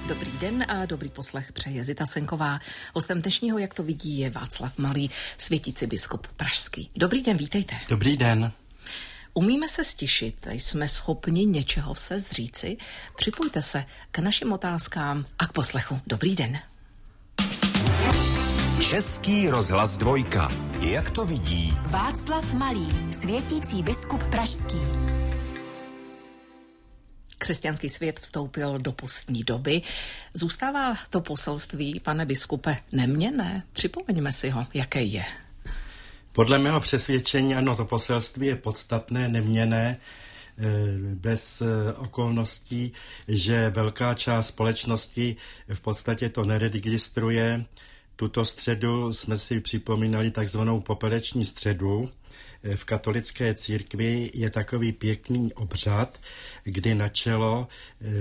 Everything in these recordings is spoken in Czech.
Dobrý den a dobrý poslech přeje Zita Senková. Hostem dnešního Jak to vidí je Václav Malý, světící biskup pražský. Dobrý den, vítejte. Dobrý den. Umíme se stišit, jsme schopni něčeho se zříci? Připojte se k našim otázkám a k poslechu. Dobrý den. Český rozhlas Dvojka. Jak to vidí Václav Malý, světící biskup pražský. Křesťanský svět vstoupil do postní doby. Zůstává to poselství, pane biskupe, neměnné? Připomeňme si ho, jaké je. Podle mého přesvědčení, ano, to poselství je podstatné, neměnné, bez okolností, že velká část společnosti v podstatě to neregistruje. Tuto středu jsme si připomínali takzvanou popereční středu. V katolické církvi je takový pěkný obřad, kdy na čelo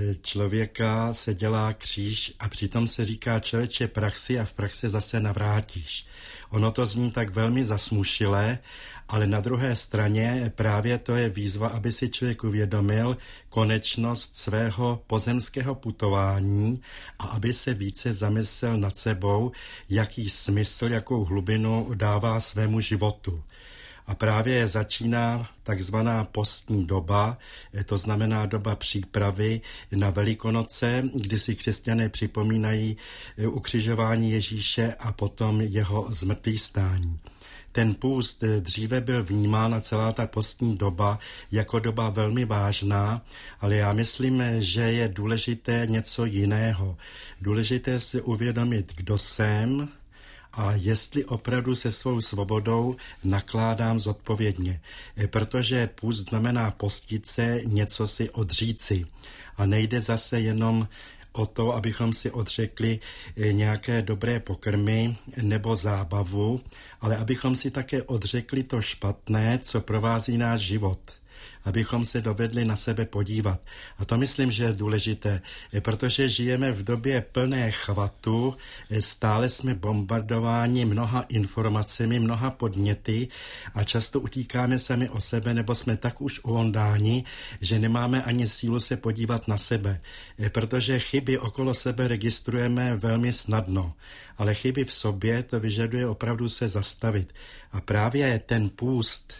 člověka se dělá kříž a přitom se říká člověče prach si a v prach se zase navrátíš. Ono to zní tak velmi zasmušilé, ale na druhé straně právě to je výzva, aby si člověk uvědomil konečnost svého pozemského putování a aby se více zamyslel nad sebou, jaký smysl, jakou hlubinu dává svému životu. A právě začíná takzvaná postní doba, to znamená doba přípravy na Velikonoce, kdy si křesťané připomínají ukřižování Ježíše a potom jeho zmrtvýchvstání. Ten půst dříve byl vnímán a celá ta postní doba jako doba velmi vážná, ale já myslím, že je důležité něco jiného. Důležité si uvědomit, kdo jsem, a jestli opravdu se svou svobodou nakládám zodpovědně. Protože půst znamená postit se, něco si odříci. A nejde zase jenom o to, abychom si odřekli nějaké dobré pokrmy nebo zábavu, ale abychom si také odřekli to špatné, co provází náš život. Abychom se dovedli na sebe podívat. A to myslím, že je důležité, protože žijeme v době plné chvatu, stále jsme bombardováni mnoha informacemi, mnoha podněty a často utíkáme sami o sebe, nebo jsme tak už uondáni, že nemáme ani sílu se podívat na sebe, protože chyby okolo sebe registrujeme velmi snadno, ale chyby v sobě to vyžaduje opravdu se zastavit. A právě ten půst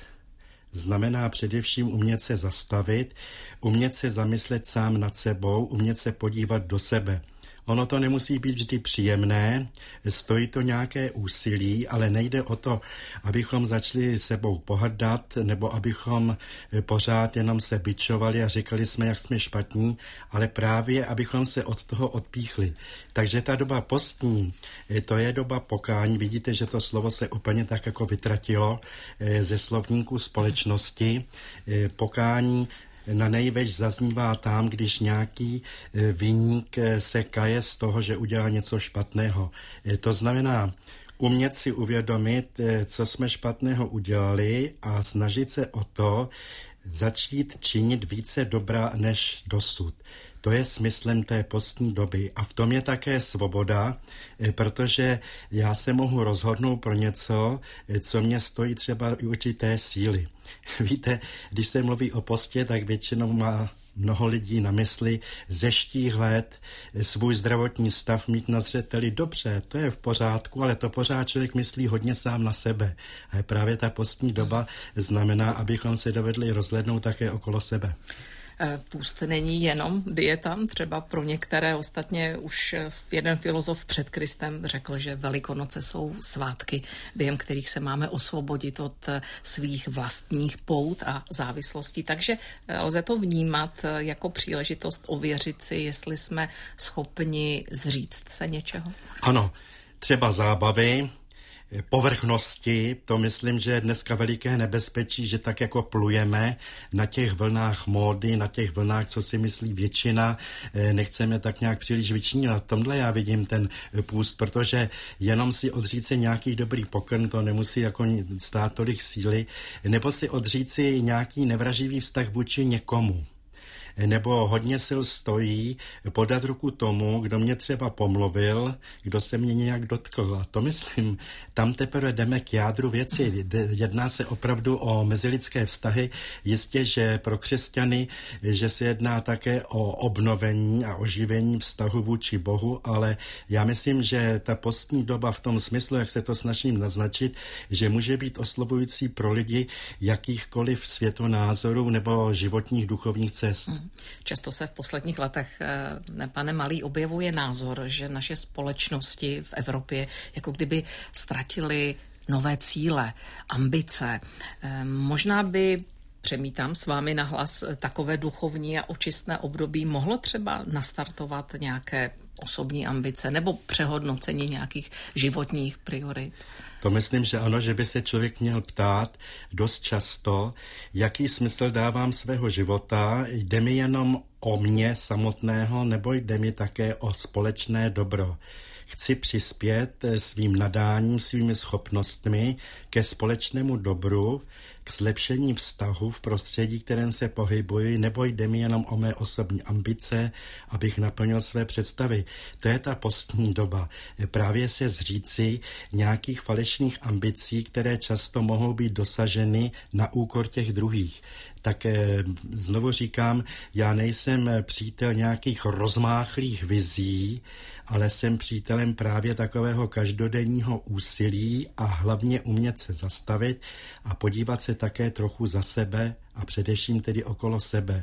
znamená především umět se zastavit, umět se zamyslet sám nad sebou, umět se podívat do sebe. Ono to nemusí být vždy příjemné, stojí to nějaké úsilí, ale nejde o to, abychom začali sebou pohrdat, nebo abychom pořád jenom se bičovali a říkali jsme, jak jsme špatní, ale právě, abychom se od toho odpíchli. Takže ta doba postní, to je doba pokání. Vidíte, že to slovo se úplně tak jako vytratilo ze slovníku společnosti. Pokání na nejveč zaznívá tam, když nějaký viník se kaje z toho, že udělal něco špatného. To znamená umět si uvědomit, co jsme špatného udělali a snažit se o to začít činit více dobra než dosud. To je smyslem té postní doby a v tom je také svoboda, protože já se mohu rozhodnout pro něco, co mě stojí třeba i určité síly. Víte, když se mluví o postě, tak většinou má mnoho lidí na mysli zeštíhlet svůj zdravotní stav, mít na zřeteli dobře, to je v pořádku, ale to pořád člověk myslí hodně sám na sebe. A právě ta postní doba znamená, abychom se dovedli rozhlédnout také okolo sebe. Půst není jenom dieta, třeba pro některé, ostatně už jeden filozof před Kristem řekl, že Velikonoce jsou svátky, během kterých se máme osvobodit od svých vlastních pout a závislostí. Takže lze to vnímat jako příležitost ověřit si, jestli jsme schopni zříct se něčeho. Ano, třeba zábavy, povrchnosti, to myslím, že je dneska veliké nebezpečí, že tak jako plujeme na těch vlnách módy, na těch vlnách, co si myslí většina, nechceme tak nějak příliš vyčínit. Tomhle já vidím ten půst, protože jenom si odříct si nějaký dobrý pokrm, to nemusí jako stát tolik síly, nebo si odříct si nějaký nevraživý vztah vůči někomu. nebo hodně sil stojí podat ruku tomu, kdo mě třeba pomluvil, kdo se mě nějak dotkl. A to myslím, tam teprve jdeme k jádru věci. Jedná se opravdu o mezilidské vztahy. Jistě, že pro křesťany, že se jedná také o obnovení a oživení vztahu vůči Bohu, ale já myslím, že ta postní doba v tom smyslu, jak se to snažím naznačit, že může být oslovující pro lidi jakýchkoliv světonázorů nebo životních duchovních cest. Často se v posledních letech, pane Malý, objevuje názor, že naše společnosti v Evropě jako kdyby ztratily nové cíle, ambice. Možná by, přemítám s vámi nahlas, takové duchovní a očistné období mohlo třeba nastartovat nějaké osobní ambice nebo přehodnocení nějakých životních priorit? To myslím, že ano, že by se člověk měl ptát dost často, jaký smysl dávám svého života, jde mi jenom o mě samotného, nebo jde mi také o společné dobro. Chci přispět svým nadáním, svými schopnostmi ke společnému dobru, k zlepšení vztahu v prostředí, kterém se pohybuji, nebo jde mi jenom o mé osobní ambice, abych naplnil své představy. To je ta postní doba. Právě se zříci nějakých falešných ambicí, které často mohou být dosaženy na úkor těch druhých. Tak znovu říkám, já nejsem přítel nějakých rozmáchlých vizí, ale jsem přítelem právě takového každodenního úsilí a hlavně umět se zastavit a podívat se také trochu za sebe a především tedy okolo sebe.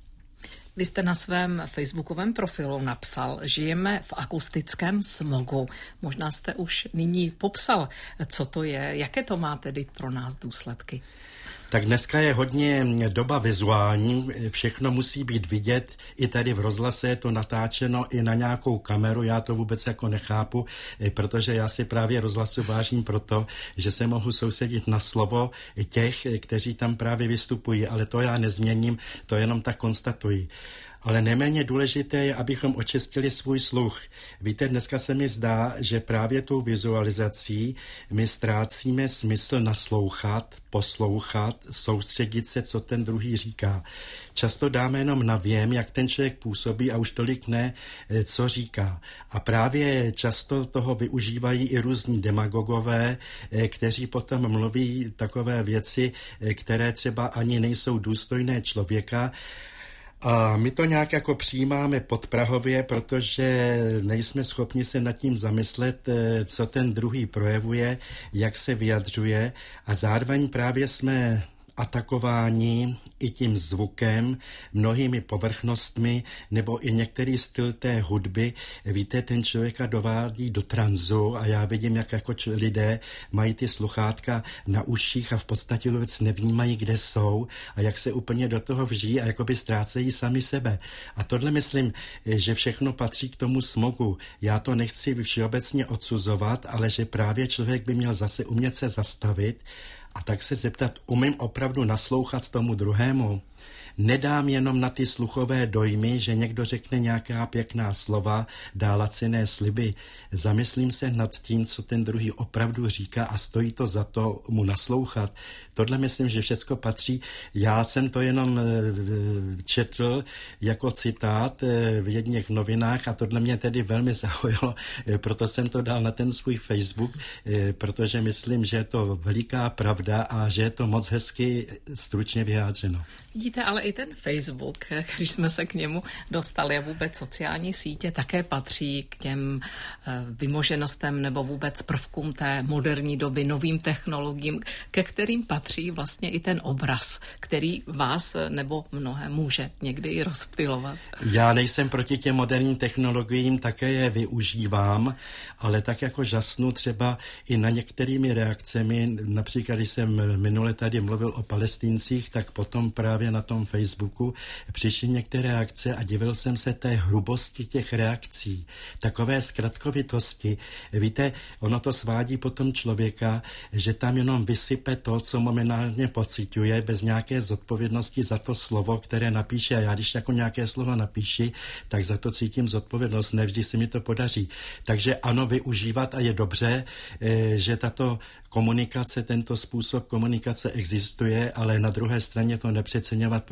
Vy jste na svém facebookovém profilu napsal, žijeme v akustickém smogu. Možná jste už nyní popsal, co to je, jaké to má tedy pro nás důsledky. Tak dneska je hodně doba vizuální, všechno musí být vidět, i tady v rozhlase je to natáčeno i na nějakou kameru, já to vůbec jako nechápu, protože já si právě rozhlasu vážím proto, že se mohu soustředit na slovo těch, kteří tam právě vystupují, ale to já nezměním, to jenom tak konstatuji. Ale neméně důležité je, abychom očistili svůj sluch. Víte, dneska se mi zdá, že právě tou vizualizací my ztrácíme smysl naslouchat, poslouchat, soustředit se, co ten druhý říká. Často dáme jenom na věm, jak ten člověk působí a už tolik ne, co říká. A právě často toho využívají i různí demagogové, kteří potom mluví takové věci, které třeba ani nejsou důstojné člověka. A my to nějak jako přijímáme podprahově, protože nejsme schopni se nad tím zamyslet, co ten druhý projevuje, jak se vyjadřuje a zároveň právě jsme atakováni i tím zvukem, mnohými povrchnostmi nebo i některý styl té hudby. Víte, ten člověka dovádí do tranzu a já vidím, jak jako lidé mají ty sluchátka na uších a v podstatě vůbec nevnímají, kde jsou a jak se úplně do toho vžijí a jakoby ztrácejí sami sebe. A tohle myslím, že všechno patří k tomu smogu. Já to nechci všeobecně odsuzovat, ale že právě člověk by měl zase umět se zastavit a tak se zeptat, umím opravdu naslouchat tomu druhému? Nedám jenom na ty sluchové dojmy, že někdo řekne nějaká pěkná slova, dá laciné sliby. Zamyslím se nad tím, co ten druhý opravdu říká a stojí to za to mu naslouchat. Tohle myslím, že všecko patří. Já jsem to jenom četl jako citát v jedných novinách a tohle mě tedy velmi zaujalo, proto jsem to dal na ten svůj Facebook, protože myslím, že je to veliká pravda a že je to moc hezky stručně vyjádřeno. Vidíte, ale i ten Facebook, když jsme se k němu dostali a vůbec sociální sítě také patří k těm vymoženostem nebo vůbec prvkům té moderní doby, novým technologiím, ke kterým patří vlastně i ten obraz, který vás nebo mnohé může někdy i rozptylovat. Já nejsem proti těm moderním technologiím, také je využívám, ale tak jako žasnu třeba i na některými reakcemi, například když jsem minule tady mluvil o Palestincích, tak potom právě na tom Facebooku přišly některé reakce a divil jsem se té hrubosti těch reakcí, takové zkratkovitosti. Víte, ono to svádí potom člověka, že tam jenom vysype to, co momentálně pociťuje, bez nějaké zodpovědnosti za to slovo, které napíše. A já když jako nějaké slovo napíši, tak za to cítím zodpovědnost. Nevždy se mi to podaří. Takže ano, využívat a je dobře, že tato komunikace, tento způsob komunikace existuje, ale na druhé straně to nepřeceňovat, protože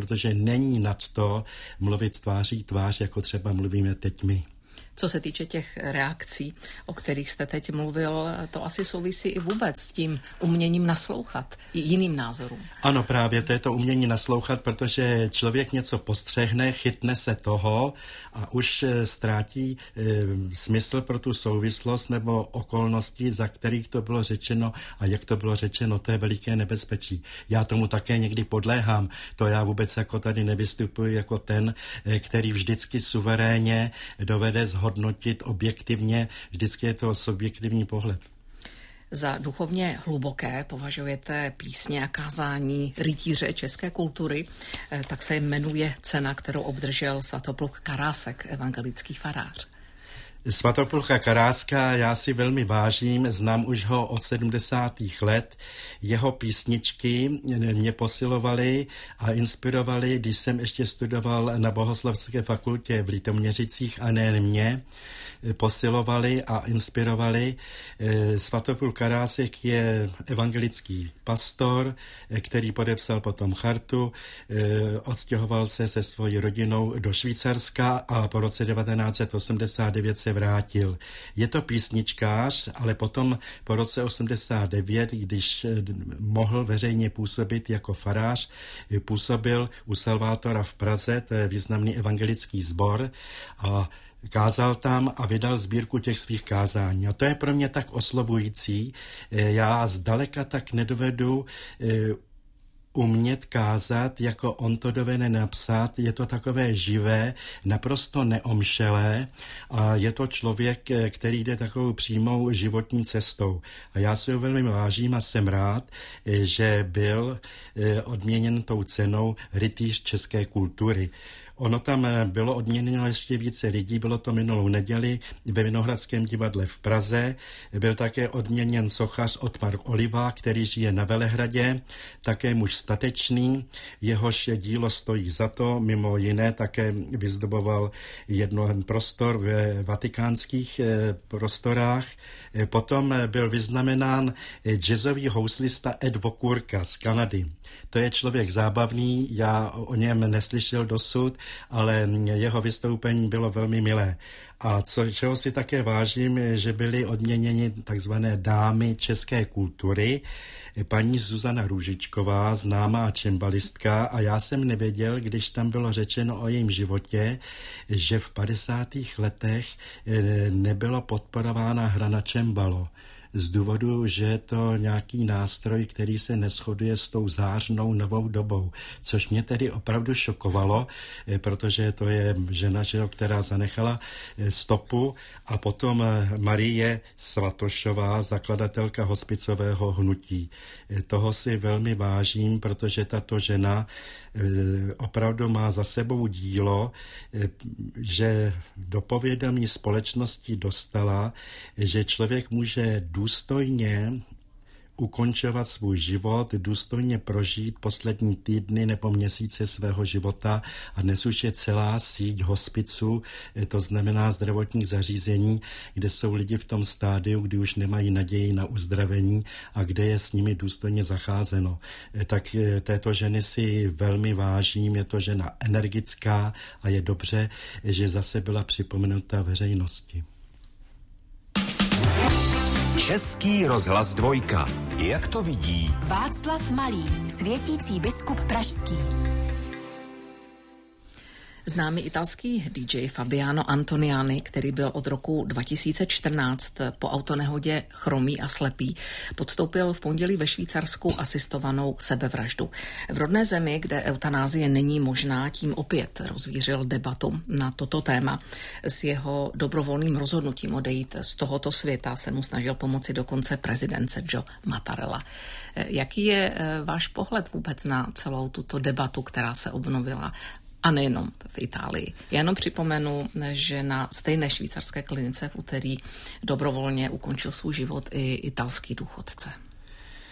protože není nad to mluvit tváří tvář, jako třeba mluvíme teď my. Co se týče těch reakcí, o kterých jste teď mluvil, to asi souvisí i vůbec s tím uměním naslouchat jiným názorům. Ano, právě to je to umění naslouchat, protože člověk něco postřehne, chytne se toho a už ztrátí smysl pro tu souvislost nebo okolnosti, za kterých to bylo řečeno a jak to bylo řečeno, to je veliké nebezpečí. Já tomu také někdy podléhám, to já vůbec jako tady nevystupuji jako ten, který vždycky suverénně dovede zhodnotit objektivně, vždycky je to subjektivní pohled. Za duchovně hluboké považujete písně a kázání rytíře české kultury, tak se jmenuje cena, kterou obdržel Svatopluk Karásek, evangelický farář. Svatopluka Karáska já si velmi vážím, znám už ho od 70. let. Jeho písničky mě posilovaly a inspirovaly, když jsem ještě studoval na Bohoslovské fakultě v Litoměřicích a nejen mě, posilovali a inspirovali. Svatopluk Karásek je evangelický pastor, který podepsal potom chartu, odstěhoval se se svojí rodinou do Švýcarska a po roce 1989 se vrátil. Je to písničkář, ale potom po roce 89, když mohl veřejně působit jako farář, působil u Salvátora v Praze, to je významný evangelický sbor, a kázal tam a vydal sbírku těch svých kázání. A to je pro mě tak oslovující. Já zdaleka tak nedovedu umět kázat, jako on to dovede napsat. Je to takové živé, naprosto neomšelé a je to člověk, který jde takovou přímou životní cestou. A já si ho velmi vážím a jsem rád, že byl odměněn tou cenou rytíř české kultury. Ono tam bylo odměněno ještě více lidí, bylo to minulou neděli ve Vinohradském divadle v Praze. Byl také odměněn sochař Ottmar Oliva, který žije na Velehradě, také muž statečný, jehož dílo stojí za to, mimo jiné také vyzdoboval jeden prostor ve vatikánských prostorách. Potom byl vyznamenán jazzový houslista Ed Vokurka z Kanady. To je člověk zábavný, já o něm neslyšel dosud, ale jeho vystoupení bylo velmi milé. A čeho si také vážím, že byly odměněni takzvané dámy české kultury, paní Zuzana Růžičková, známá čembalistka, a já jsem nevěděl, když tam bylo řečeno o jejím životě, že v 50. letech nebylo podporována hra na čembalo. Z důvodu, že je to nějaký nástroj, který se neshoduje s tou zářnou novou dobou, což mě tedy opravdu šokovalo, protože to je žena, která zanechala stopu, a potom Marie Svatošová, zakladatelka hospicového hnutí. Toho si velmi vážím, protože tato žena opravdu má za sebou dílo, že do povědomí společnosti dostala, že člověk může důstojně ukončovat svůj život, důstojně prožít poslední týdny nebo měsíce svého života, a dnes už je celá síť hospiců, to znamená zdravotních zařízení, kde jsou lidi v tom stádiu, kdy už nemají naději na uzdravení a kde je s nimi důstojně zacházeno. Tak této ženy si velmi vážím, je to žena energická a je dobře, že zase byla připomenuta veřejnosti. Český rozhlas Dvojka. Jak to vidí Václav Malý, světící biskup pražský. Známý italský DJ Fabiano Antoniani, který byl od roku 2014 po autonehodě chromý a slepý, podstoupil v pondělí ve Švýcarsku asistovanou sebevraždu. V rodné zemi, kde eutanázie není možná, tím opět rozvířil debatu na toto téma. S jeho dobrovolným rozhodnutím odejít z tohoto světa se mu snažil pomoci dokonce prezident Sergio Mattarella. Jaký je váš pohled vůbec na celou tuto debatu, která se obnovila? A nejenom v Itálii. Já jenom připomenu, že na stejné švýcarské klinice v úterý dobrovolně ukončil svůj život i italský důchodce.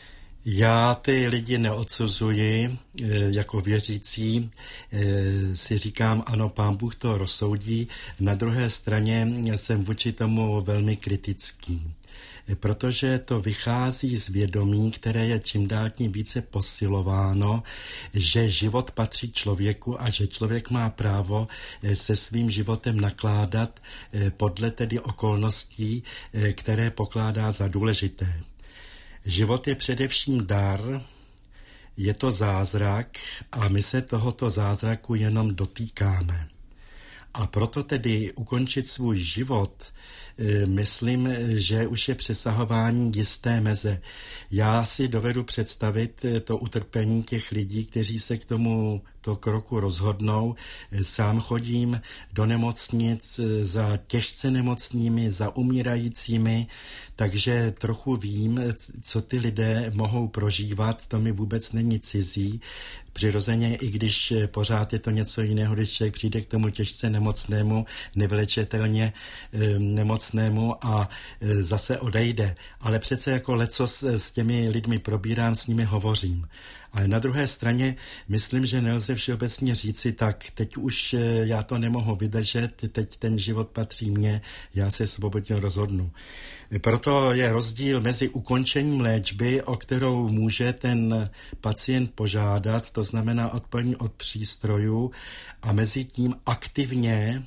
Já ty lidi neodsuzuji, jako věřící si říkám, ano, Pán Bůh to rozsoudí. Na druhé straně jsem vůči tomu velmi kritický, protože to vychází z vědomí, které je čím dál tím více posilováno, že život patří člověku a že člověk má právo se svým životem nakládat podle tedy okolností, které pokládá za důležité. Život je především dar, je to zázrak a my se tohoto zázraku jenom dotýkáme. A proto tedy ukončit svůj život, myslím, že už je přesahování jisté meze. Já si dovedu představit to utrpení těch lidí, kteří se k tomuto kroku rozhodnou. Sám chodím do nemocnic za těžce nemocnými, za umírajícími, takže trochu vím, co ty lidé mohou prožívat, to mi vůbec není cizí. Přirozeně, i když pořád je to něco jiného, když člověk přijde k tomu těžce nemocnému, nevylečitelně nemocnému a zase odejde. Ale přece jako lecos s těmi lidmi probírám, s nimi hovořím. Ale na druhé straně myslím, že nelze všeobecně říci, tak teď už já to nemohu vydržet, teď ten život patří mně, já se svobodně rozhodnu. Proto je rozdíl mezi ukončením léčby, o kterou může ten pacient požádat, to znamená odpojení od přístrojů, a mezi tím aktivně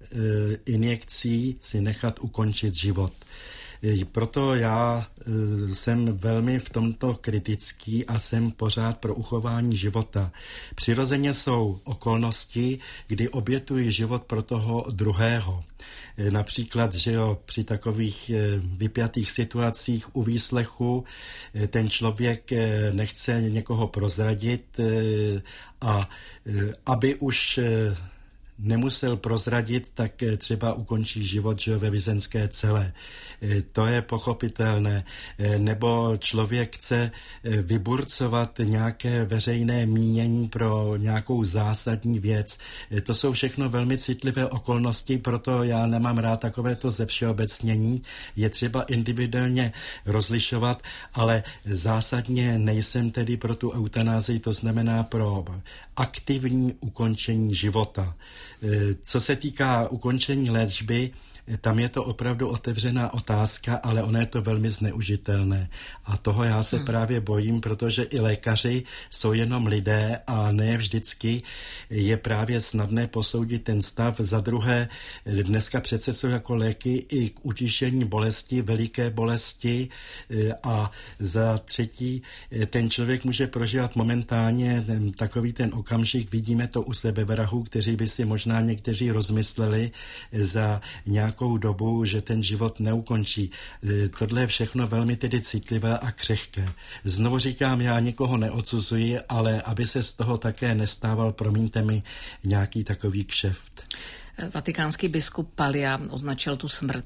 injekcí si nechat ukončit život. Proto já jsem velmi v tomto kritický a jsem pořád pro uchování života. Přirozeně jsou okolnosti, kdy obětuji život pro toho druhého. Například, že při takových vypjatých situacích u výslechu ten člověk nechce někoho prozradit a aby už nemusel prozradit, tak třeba ukončí život ve vězenské cele. To je pochopitelné. Nebo člověk chce vyburcovat nějaké veřejné mínění pro nějakou zásadní věc. To jsou všechno velmi citlivé okolnosti, proto já nemám rád takovéto zevšeobecnění. Je třeba individuálně rozlišovat, ale zásadně nejsem tedy pro tu eutanázii, to znamená pro aktivní ukončení života. Co se týká ukončení léčby, tam je to opravdu otevřená otázka, ale ono je to velmi zneužitelné. A toho já se právě bojím, protože i lékaři jsou jenom lidé a ne vždycky je právě snadné posoudit ten stav. Za druhé, dneska přece jsou jako léky i k utišení bolesti, veliké bolesti, a za třetí, ten člověk může prožívat momentálně takový ten okamžik, vidíme to u sebevrahů, kteří by si možná někteří rozmysleli za nějakou dobu, že ten život neukončí. Tohle je všechno velmi tedy citlivé a křehké. Znovu říkám, já nikoho neodsuzuji, ale aby se z toho také nestával, promiňte mi, nějaký takový kšeft. Vatikánský biskup Paglia označil tu smrt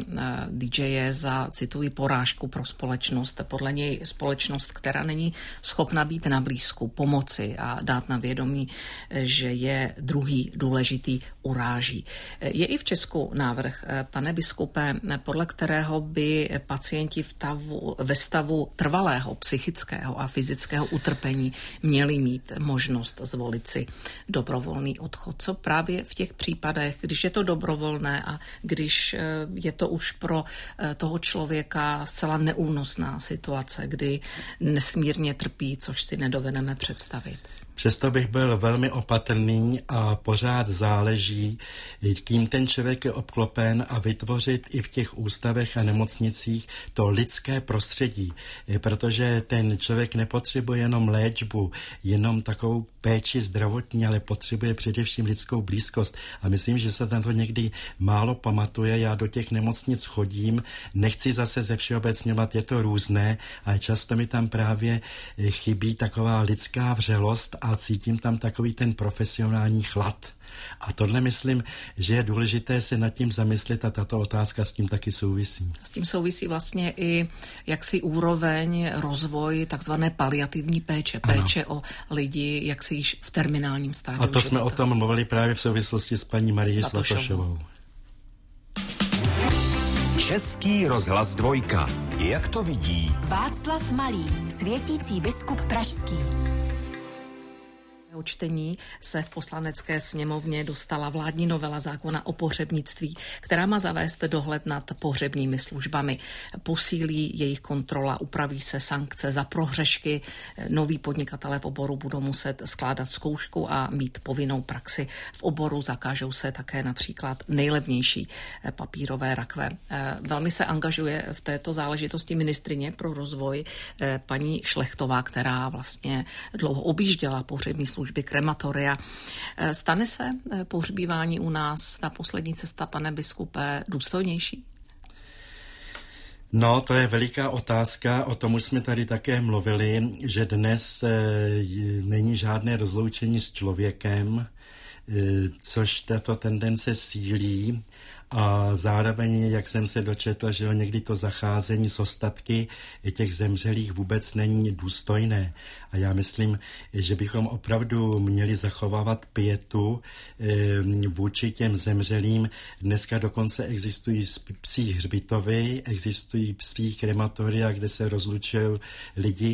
DJe za, cituji, porážku pro společnost. Podle něj společnost, která není schopna být na blízku, pomoci a dát na vědomí, že je druhý důležitý, uráží. Je i v Česku návrh, pane biskupe, podle kterého by pacienti ve stavu trvalého psychického a fyzického utrpení měli mít možnost zvolit si dobrovolný odchod. Co právě v těch případech, když je to dobrovolné a když je to už pro toho člověka zcela neúnosná situace, kdy nesmírně trpí, což si nedovedeme představit. Přesto bych byl velmi opatrný a pořád záleží, kým ten člověk je obklopen, a vytvořit i v těch ústavech a nemocnicích to lidské prostředí, protože ten člověk nepotřebuje jenom léčbu, jenom takovou péči zdravotní, ale potřebuje především lidskou blízkost. A myslím, že se tam to někdy málo pamatuje. Já do těch nemocnic chodím, nechci zase zevšeobecňovat, je to různé, ale často mi tam právě chybí taková lidská vřelost a cítím tam takový ten profesionální chlad. A tohle myslím, že je důležité se nad tím zamyslet a tato otázka s tím taky souvisí. S tím souvisí vlastně i jaksi úroveň, rozvoj takzvané paliativní péče, péče o lidi, jaksi již v terminálním stádiu. A to jsme o tom mluvili právě v souvislosti s paní Marií Svatošovou. Český rozhlas 2. Jak to vidí Václav Malý, světící biskup pražský. O čtení se v Poslanecké sněmovně dostala vládní novela zákona o pohřebnictví, která má zavést dohled nad pohřebními službami. Posílí jejich kontrola, upraví se sankce za prohřešky. Noví podnikatelé v oboru budou muset skládat zkoušku a mít povinnou praxi. V oboru zakážou se také například nejlevnější papírové rakve. Velmi se angažuje v této záležitosti ministryně pro rozvoj paní Šlechtová, která vlastně dlouho objížděla pohřební služby, krematoria. Stane se pohřbívání u nás, ta poslední cesta, pane biskupe, důstojnější? No, to je veliká otázka, o tom už jsme tady také mluvili, že dnes není žádné rozloučení s člověkem, což tato tendence sílí. A zároveň, jak jsem se dočetl, že někdy to zacházení s ostatky těch zemřelých vůbec není důstojné. A já myslím, že bychom opravdu měli zachovávat pietu vůči těm zemřelým. Dneska dokonce existují psí hřbitovy, existují psí krematoria, kde se rozlučují lidi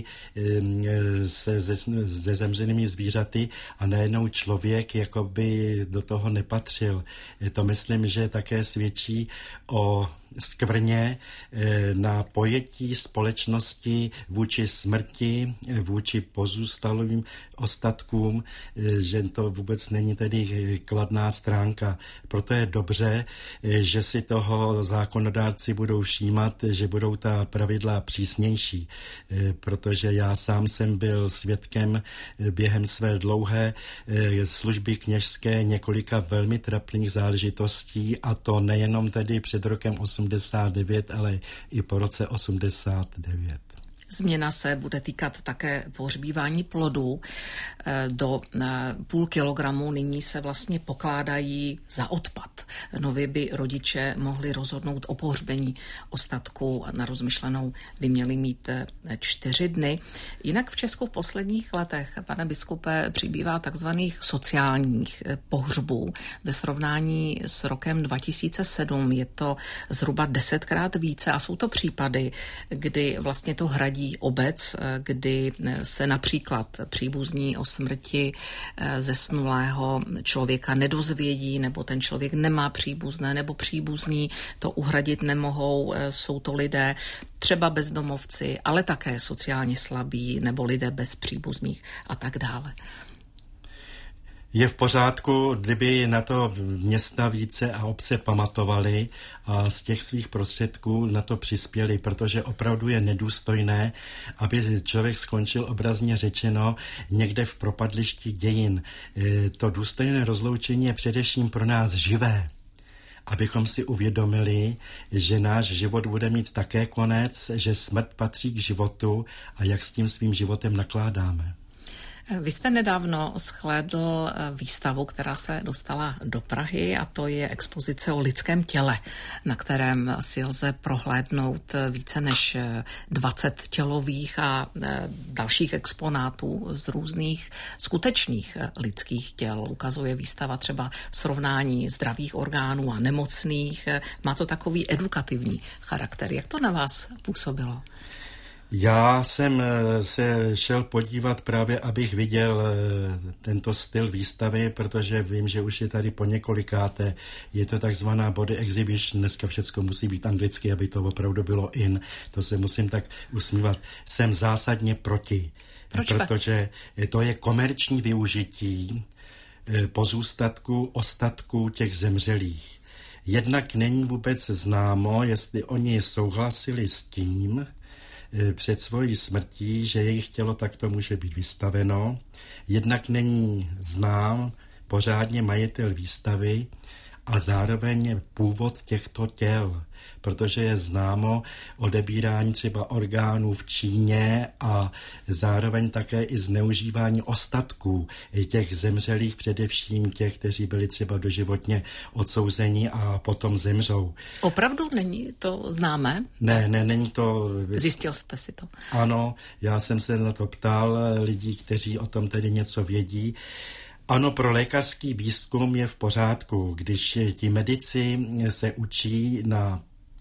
se zemřelými zvířaty a najednou člověk jakoby do toho nepatřil. To myslím, že také svědčí o skvrně na pojetí společnosti vůči smrti, vůči pozůstalým ostatkům, že to vůbec není tedy kladná stránka. Proto je dobře, že si toho zákonodárci budou všímat, že budou ta pravidla přísnější, protože já sám jsem byl svědkem během své dlouhé služby kněžské několika velmi trapných záležitostí, a to nejenom tedy před rokem 89, ale i po roce 89. Změna se bude týkat také pohřbívání plodů. Do 0,5 kilogramu nyní se vlastně pokládají za odpad. Nově by rodiče mohli rozhodnout o pohřbení ostatků. Na rozmyšlenou by měli mít 4 dny. Jinak v Česku v posledních letech, pane biskupe, přibývá takzvaných sociálních pohřbů. Ve srovnání s rokem 2007 je to zhruba 10krát více a jsou to případy, kdy vlastně to hradí obec, kdy se například příbuzní o smrti zesnulého člověka nedozvědí, nebo ten člověk nemá příbuzné, nebo příbuzní to uhradit nemohou. Jsou to lidé třeba bezdomovci, ale také sociálně slabí, nebo lidé bez příbuzných a tak dále. Je v pořádku, kdyby na to města více a obce pamatovali a z těch svých prostředků na to přispěli, protože opravdu je nedůstojné, aby člověk skončil obrazně řečeno někde v propadlišti dějin. To důstojné rozloučení je především pro nás živé, abychom si uvědomili, že náš život bude mít také konec, že smrt patří k životu a jak s tím svým životem nakládáme. Vy jste nedávno shlédl výstavu, která se dostala do Prahy, a to je expozice o lidském těle, na kterém si lze prohlédnout více než 20 tělových a dalších exponátů z různých skutečných lidských těl. Ukazuje výstava třeba srovnání zdravých orgánů a nemocných. Má to takový edukativní charakter. Jak to na vás působilo? Já jsem se šel podívat právě, abych viděl tento styl výstavy, protože vím, že už je tady po několikáté. Je to takzvaná body exhibition, dneska všecko musí být anglicky, aby to opravdu bylo in. To se musím tak usmívat. Jsem zásadně proti, protože to je komerční využití pozůstatků, ostatků těch zemřelých. Jednak není vůbec známo, jestli oni souhlasili s tím, před svojí smrtí, že jejich tělo takto může být vystaveno. Jednak není znám pořádně majitel výstavy a zároveň původ těchto těl, protože je známo odebírání třeba orgánů v Číně a zároveň také i zneužívání ostatků těch zemřelých, především těch, kteří byli třeba doživotně odsouzeni a potom zemřou. Opravdu není to známé? Ne, není to... Zjistil jste si to? Ano, já jsem se na to ptal lidí, kteří o tom tedy něco vědí. Ano, pro lékařský výzkum je v pořádku, když ti medici se učí na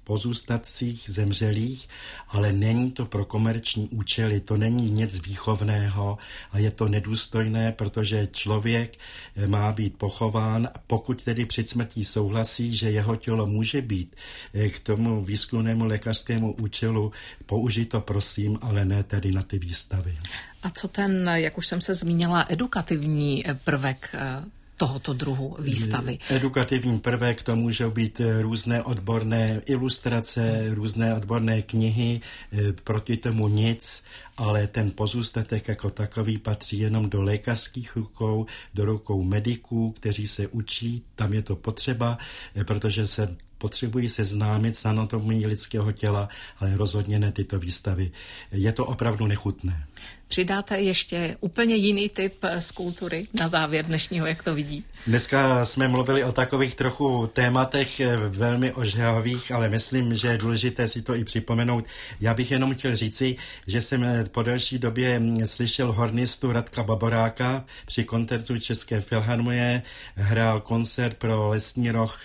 pozůstatcích zemřelých, ale není to pro komerční účely, to není nic výchovného a je to nedůstojné, protože člověk má být pochován, pokud tedy před smrtí souhlasí, že jeho tělo může být k tomu výzkumnému lékařskému účelu použito, prosím, ale ne tedy na ty výstavy. A co ten, jak už jsem se zmínila, edukativní prvek tohoto druhu výstavy? Edukativní prvek, to můžou být různé odborné ilustrace, různé odborné knihy, proti tomu nic, ale ten pozůstatek jako takový patří jenom do lékařských rukou, do rukou mediků, kteří se učí, tam je to potřeba, protože potřebují seznámit s anatomií lidského těla, ale rozhodně ne tyto výstavy. Je to opravdu nechutné. Přidáte ještě úplně jiný typ skulptury na závěr dnešního, jak to vidí? Dneska jsme mluvili o takových trochu tématech velmi ožehavých, ale myslím, že je důležité si to i připomenout. Já bych jenom chtěl říci, že jsem po delší době slyšel hornistu Radka Baboráka při koncertu České filharmonie. Hrál koncert pro Lesní roh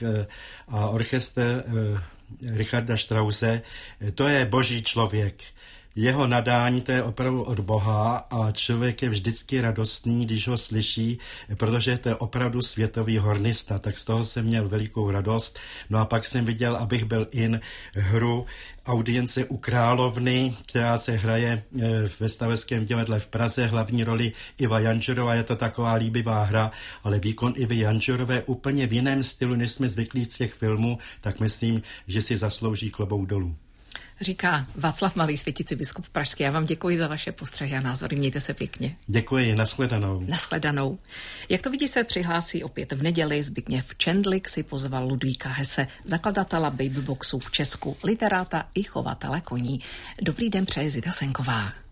a orchestr Richarda Strause. To je boží člověk. Jeho nadání, to je opravdu od Boha a člověk je vždycky radostný, když ho slyší, protože to je opravdu světový hornista, tak z toho jsem měl velikou radost. No a pak jsem viděl, abych byl in hru Audience u královny, která se hraje ve Stavovském divadle v Praze, hlavní roli Iva Jančurová, je to taková líbivá hra, ale výkon Ivy Jančurové úplně v jiném stylu, než jsme zvyklí z těch filmů, tak myslím, že si zaslouží klobouk dolů. Říká Václav Malý, světící biskup pražský. Já vám děkuji za vaše postřehy a názory. Mějte se pěkně. Děkuji, nashledanou. Nashledanou. Jak to vidí, se přihlásí opět v neděli. Zbigněv Čendlik si pozval Ludvíka Hesse, zakladatele babyboxů v Česku, literáta i chovatele koní. Dobrý den, přeje Zita Senková.